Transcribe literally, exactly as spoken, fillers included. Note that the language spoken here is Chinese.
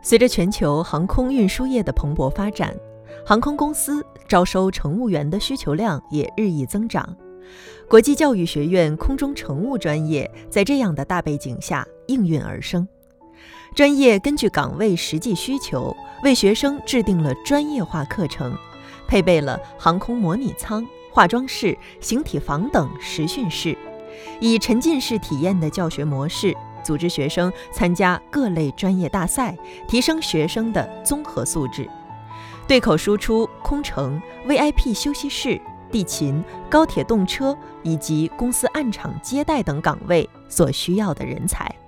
随着全球航空运输业的蓬勃发展，航空公司招收乘务员的需求量也日益增长。国际教育学院空中乘务专业在这样的大背景下应运而生。专业根据岗位实际需求，为学生制定了专业化课程，配备了航空模拟舱、化妆室、形体房等实训室，以沉浸式体验的教学模式，组织学生参加各类专业大赛，提升学生的综合素质。对口输出空乘、V I P 休息室、地勤、高铁动车以及公司暗场接待等岗位所需要的人才。